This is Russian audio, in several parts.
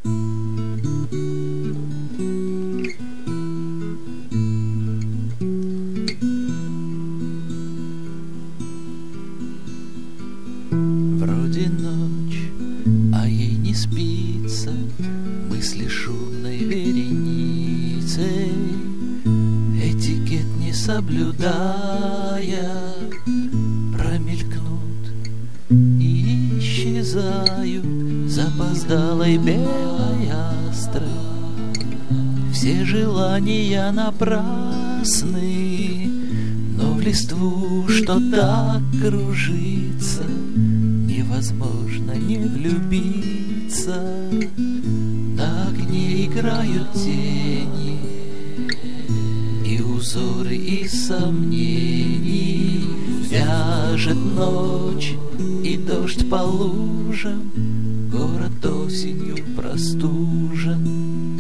Вроде ночь, а ей не спится, мысли шумной вереницей, этикет не соблюдая, промелькнут и исчезают запоздалой белой астры. Все желания напрасны, но в листву, что так кружится, невозможно не влюбиться. На окне играют тени и узоры из сомнений. Вяжет ночь и дождь по лужам, город осенью простужен.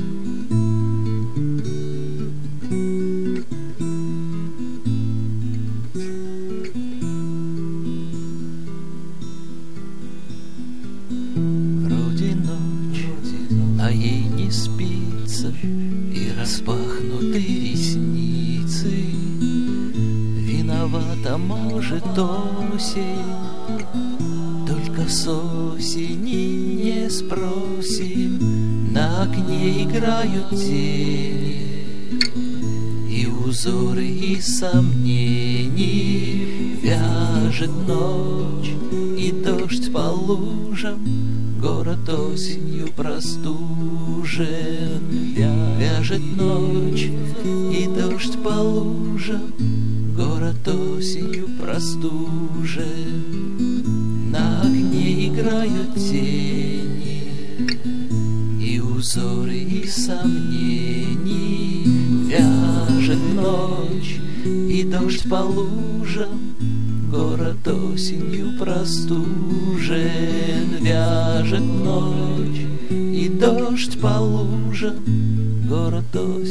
Вроде ночь, а ей не спится, и распахнуты ресницы. Виновата, может, осень, только с осени не спросим. На окне играют тени и узоры из сомнений. Вяжет ночь и дождь по лужам, город осенью простужен. Вяжет ночь и дождь по лужам, город осенью простужен. На окне играют тени и узоры из сомнений. Вяжет ночь и дождь по лужам, город осенью простужен. Вяжет ночь и дождь по лужам, город осенью